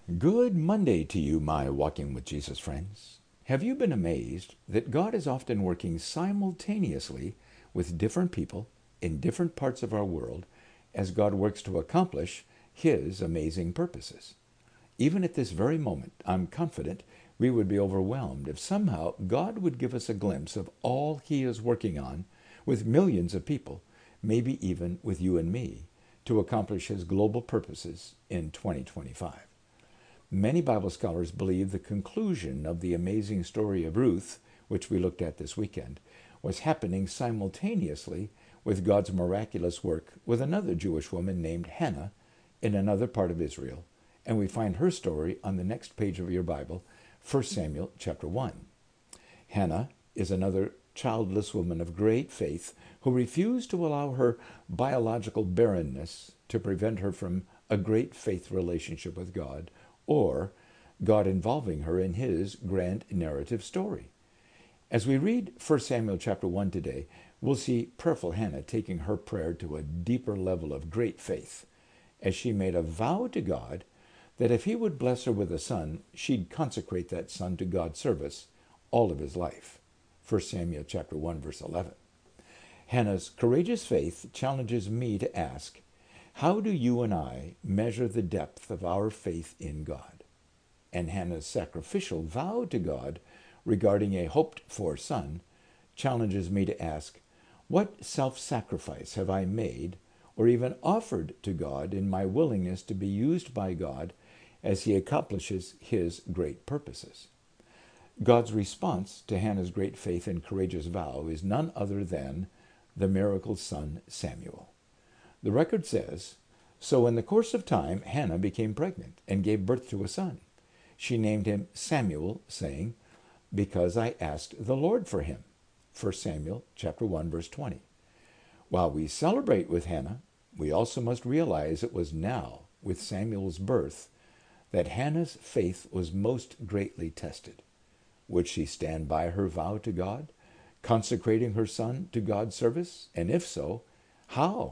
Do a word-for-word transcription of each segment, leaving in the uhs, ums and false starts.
Good Monday to you, my Walking with Jesus friends. Have you been amazed that God is often working simultaneously with different people in different parts of our world as God works to accomplish His amazing purposes? Even at this very moment, I'm confident we would be overwhelmed if somehow God would give us a glimpse of all He is working on with millions of people, maybe even with you and me, to accomplish His global purposes in twenty twenty-five. Many Bible scholars believe the conclusion of the amazing story of Ruth, which we looked at this weekend, was happening simultaneously with God's miraculous work with another Jewish woman named Hannah in another part of Israel, and we find her story on the next page of your Bible, First Samuel chapter one. Hannah is another childless woman of great faith who refused to allow her biological barrenness to prevent her from a great faith relationship with God, or God involving her in His grand narrative story. As we read First Samuel chapter one today, we'll see prayerful Hannah taking her prayer to a deeper level of great faith, as she made a vow to God that if He would bless her with a son, she'd consecrate that son to God's service all of his life. First Samuel chapter one, verse eleven. Hannah's courageous faith challenges me to ask, how do you and I measure the depth of our faith in God? And Hannah's sacrificial vow to God regarding a hoped-for son challenges me to ask, what self-sacrifice have I made or even offered to God in my willingness to be used by God as He accomplishes His great purposes? God's response to Hannah's great faith and courageous vow is none other than the miracle son Samuel. The record says, so in the course of time, Hannah became pregnant and gave birth to a son. She named him Samuel, saying, because I asked the Lord for him. First Samuel chapter one, verse twenty. While we celebrate with Hannah, we also must realize it was now, with Samuel's birth, that Hannah's faith was most greatly tested. Would she stand by her vow to God, consecrating her son to God's service? And if so, how?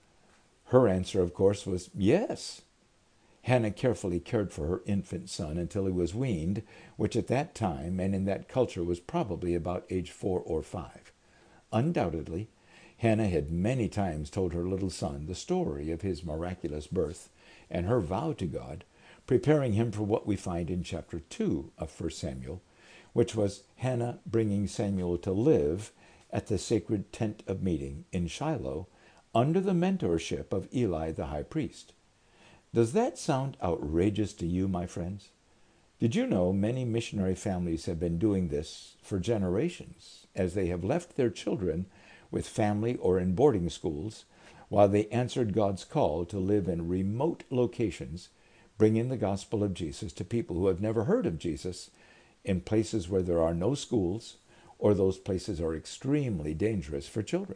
Her answer, of course, was yes. Hannah carefully cared for her infant son until he was weaned, which at that time and in that culture was probably about age four or five. Undoubtedly, Hannah had many times told her little son the story of his miraculous birth and her vow to God, preparing him for what we find in chapter two of First Samuel, which was Hannah bringing Samuel to live at the sacred tent of meeting in Shiloh under the mentorship of Eli the high priest. Does that sound outrageous to you, my friends? Did you know many missionary families have been doing this for generations, as they have left their children with family or in boarding schools while they answered God's call to live in remote locations, bringing the gospel of Jesus to people who have never heard of Jesus in places where there are no schools or those places are extremely dangerous for children?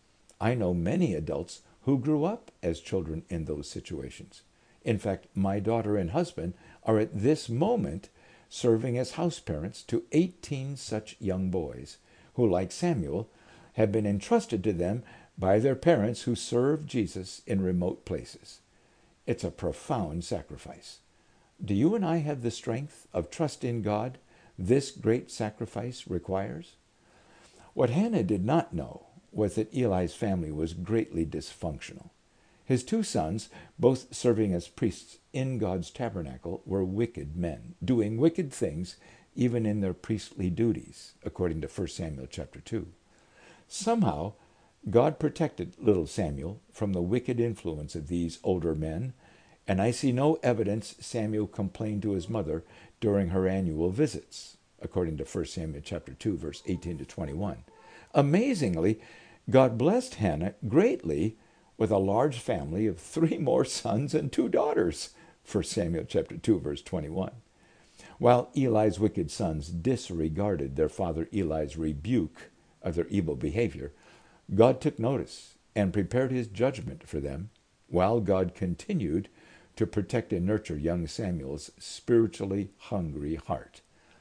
I know many adults who grew up as children in those situations. In fact, my daughter and husband are at this moment serving as house parents to eighteen such young boys who, like Samuel, have been entrusted to them by their parents who serve Jesus in remote places. It's a profound sacrifice. Do you and I have the strength of trust in God this great sacrifice requires? What Hannah did not know was that Eli's family was greatly dysfunctional. His two sons, both serving as priests in God's tabernacle, were wicked men, doing wicked things even in their priestly duties, according to First Samuel chapter two. Somehow, God protected little Samuel from the wicked influence of these older men, and I see no evidence Samuel complained to his mother during her annual visits, according to First Samuel chapter two, verse eighteen to twenty-one. Amazingly, God blessed Hannah greatly with a large family of three more sons and two daughters, First Samuel chapter two, verse twenty-one. While Eli's wicked sons disregarded their father Eli's rebuke of their evil behavior, God took notice and prepared His judgment for them, while God continued to protect and nurture young Samuel's spiritually hungry heart.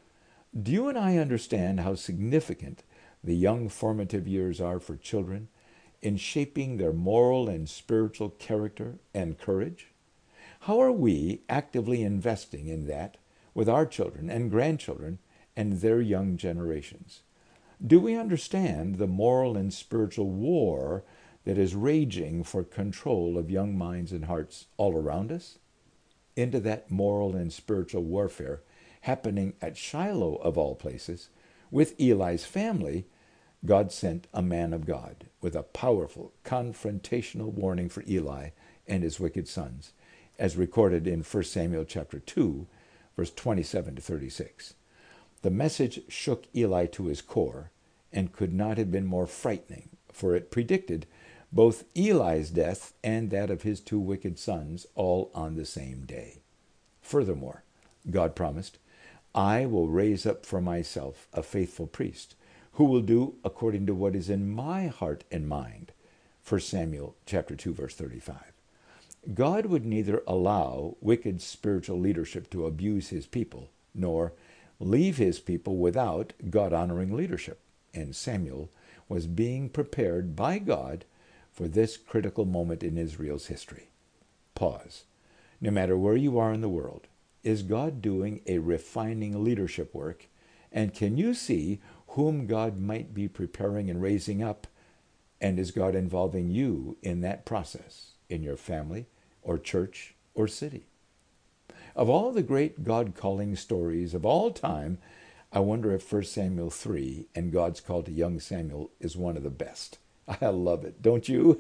Do you and I understand how significant the young formative years are for children in shaping their moral and spiritual character and courage? How are we actively investing in that with our children and grandchildren and their young generations? Do we understand the moral and spiritual war that is raging for control of young minds and hearts all around us? Into that moral and spiritual warfare happening at Shiloh, of all places, with Eli's family, God sent a man of God with a powerful confrontational warning for Eli and his wicked sons, as recorded in First Samuel chapter two, verse twenty-seven to thirty-six. The message shook Eli to his core and could not have been more frightening, for it predicted both Eli's death and that of his two wicked sons, all on the same day. Furthermore, God promised, I will raise up for myself a faithful priest who will do according to what is in my heart and mind. First Samuel chapter two, verse thirty-five. God would neither allow wicked spiritual leadership to abuse his people, nor leave his people without God-honoring leadership. And Samuel was being prepared by God for this critical moment in Israel's history. Pause. No matter where you are in the world, is God doing a refining leadership work? And can you see whom God might be preparing and raising up? And is God involving you in that process, in your family or church or city? Of all the great God-calling stories of all time, I wonder if First Samuel three and God's call to young Samuel is one of the best. I love it, don't you?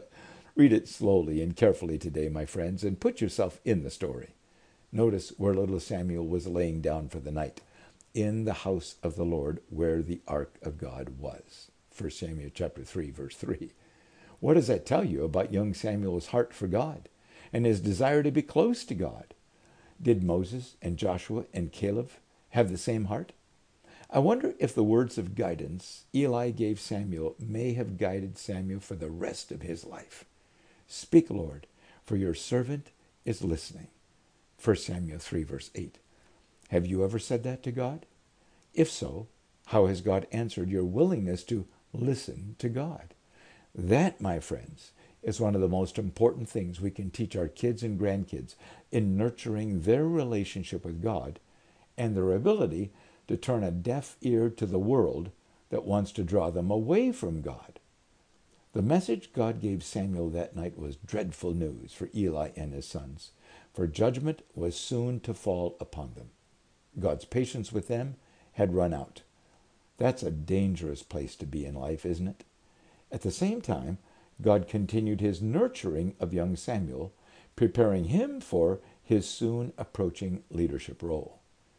Read it slowly and carefully today, my friends, and put yourself in the story. Notice where little Samuel was laying down for the night, in the house of the Lord, where the ark of God was. First Samuel chapter three, verse three. What does that tell you about young Samuel's heart for God and his desire to be close to God? Did Moses and Joshua and Caleb have the same heart? I wonder if the words of guidance Eli gave Samuel may have guided Samuel for the rest of his life. Speak, Lord, for your servant is listening. First Samuel three, verse eight. Have you ever said that to God? If so, how has God answered your willingness to listen to God? That, my friends, is one of the most important things we can teach our kids and grandkids in nurturing their relationship with God and their ability to turn a deaf ear to the world that wants to draw them away from God. The message God gave Samuel that night was dreadful news for Eli and his sons, for judgment was soon to fall upon them. God's patience with them had run out. That's a dangerous place to be in life, isn't it? At the same time, God continued his nurturing of young Samuel, preparing him for his soon approaching leadership role.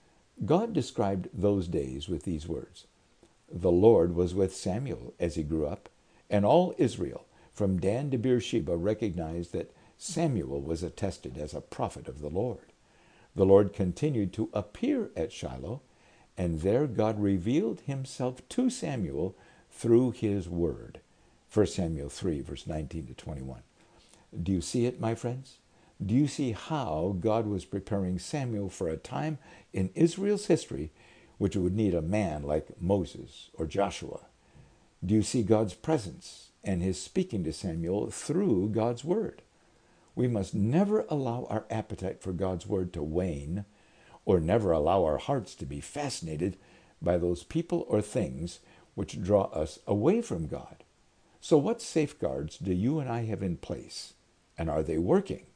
God described those days with these words. The Lord was with Samuel as he grew up, and all Israel, from Dan to Beersheba, recognized that Samuel was attested as a prophet of the Lord. The Lord continued to appear at Shiloh, and there God revealed himself to Samuel through his word. First Samuel three, verse nineteen to twenty-one. Do you see it, my friends? Do you see how God was preparing Samuel for a time in Israel's history which would need a man like Moses or Joshua? Do you see God's presence and his speaking to Samuel through God's word? We must never allow our appetite for God's word to wane, or never allow our hearts to be fascinated by those people or things which draw us away from God. So what safeguards do you and I have in place, and are they working?